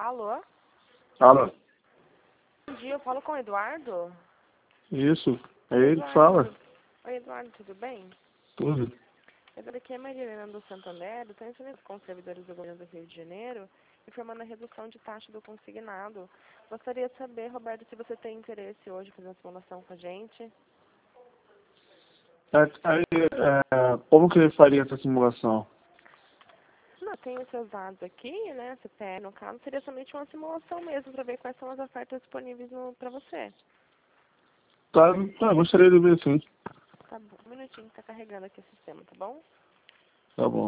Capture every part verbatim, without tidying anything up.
Alô? Fala. Bom dia, eu falo com o Eduardo? Isso. É Oi, ele que Eduardo, fala. tudo... Oi, Eduardo, tudo bem? Tudo. Eduardo, aqui é a Maria Helena do Santander, estou ensinando com os servidores do governo do Rio de Janeiro, informando a redução de taxa do consignado. Gostaria de saber, Roberto, se você tem interesse hoje em fazer uma simulação com a gente. É, aí, é, como que ele faria essa simulação? Não, tem os seus dados aqui, né? C P F, no caso, seria somente uma simulação mesmo, para ver quais são as ofertas disponíveis para você. Tá, tá, gostaria de ver sim. Tá bom, um minutinho que tá carregando aqui o sistema, tá bom? Tá bom.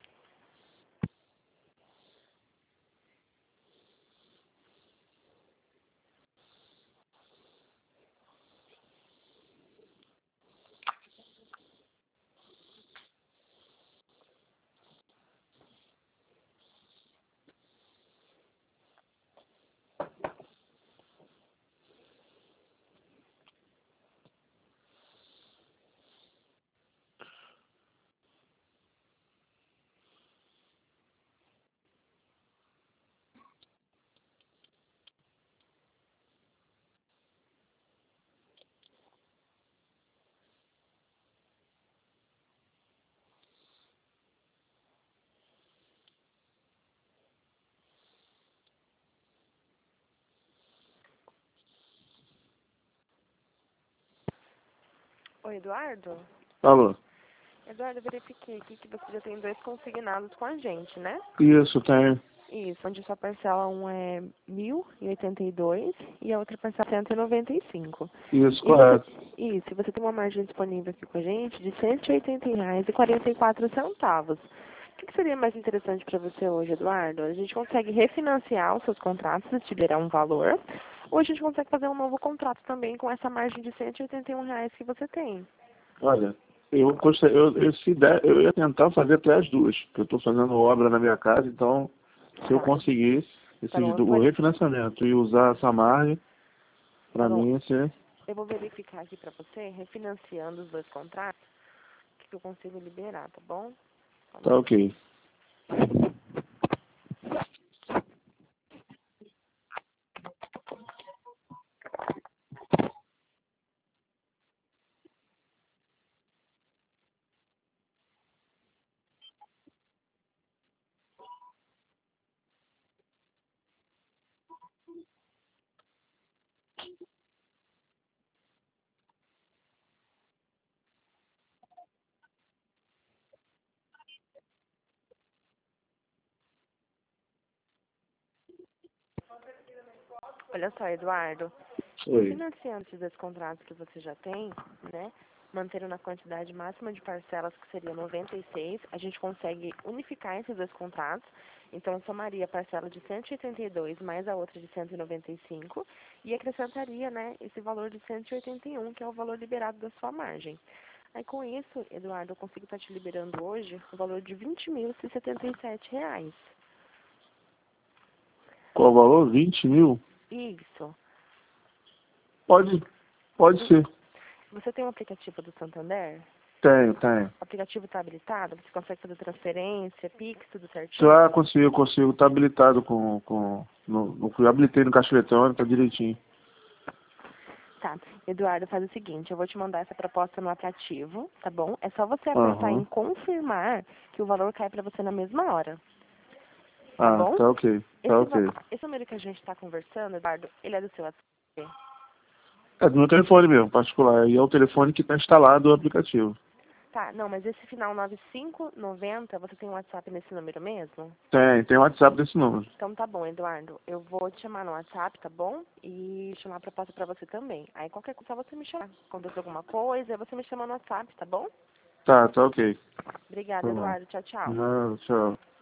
Oi, Eduardo? Alô. Eduardo, eu verifiquei aqui que você já tem dois consignados com a gente, né? Isso, tem. Isso, onde sua parcela um é mil e oitenta e dois e a outra parcela cento e noventa e cinco. Isso, E você, correto. isso, e você tem uma margem disponível aqui com a gente de cento e oitenta reais e quarenta e quatro centavos. O que que seria mais interessante para você hoje, Eduardo? A gente consegue refinanciar os seus contratos se te liberar um valor, ou a gente consegue fazer um novo contrato também com essa margem de cento e oitenta e um reais que você tem. Olha, eu gostaria, eu, eu, se der, eu ia tentar fazer até as duas, porque eu estou fazendo obra na minha casa, então se eu Tá, conseguisse tá esse, bom, eu do- vou, o refinanciamento e usar essa margem, tá para bom. mim ia ser. Eu vou verificar aqui para você, refinanciando os dois contratos, o que que eu consigo liberar, tá bom? Só um Tá ok. Olha só, Eduardo, Oi. refinanciando esses dois contratos que você já tem, né, mantendo na quantidade máxima de parcelas, que seria noventa e seis, a gente consegue unificar esses dois contratos, então somaria a parcela de cento e oitenta e dois mais a outra de cento e noventa e cinco e acrescentaria, né, esse valor de cento e oitenta e um, que é o valor liberado da sua margem. Aí com isso, Eduardo, eu consigo estar te liberando hoje o valor de vinte mil e setenta e sete reais. Qual o valor? Vinte mil? Isso. Pode, pode ser. Você tem um aplicativo do Santander? Tenho, tenho. O aplicativo está habilitado? Você consegue fazer transferência, Pix, tudo certinho? Já consigo, consigo. Tá habilitado com. com no, no, eu habilitei no caixa eletrônico, tá direitinho. Tá. Eduardo, faz o seguinte, eu vou te mandar essa proposta no aplicativo, tá bom? É só você apertar em Aham. confirmar que o valor cai para você na mesma hora, tá Ah, bom? tá ok. Tá Esse, va- ok. esse número que a gente está conversando, Eduardo, ele é do seu WhatsApp? É do meu telefone mesmo, particular. E é o telefone que está instalado o aplicativo. Tá, não, mas esse final nove cinco nove zero, você tem um WhatsApp nesse número mesmo? Tem, tem o WhatsApp desse número. Então tá bom, Eduardo. Eu vou te chamar no WhatsApp, tá bom? E chamar a proposta pra você também. Aí qualquer coisa, é só você me chamar. Acontece alguma coisa, você me chama no WhatsApp, tá bom? Tá, tá ok. Obrigada, Tá bom. Eduardo. Tchau, tchau. Não, tchau.